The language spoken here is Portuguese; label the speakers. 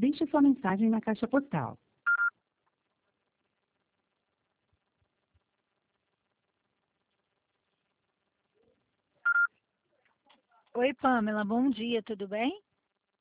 Speaker 1: Deixe sua mensagem na caixa postal.
Speaker 2: Oi, Pamela, bom dia, tudo bem?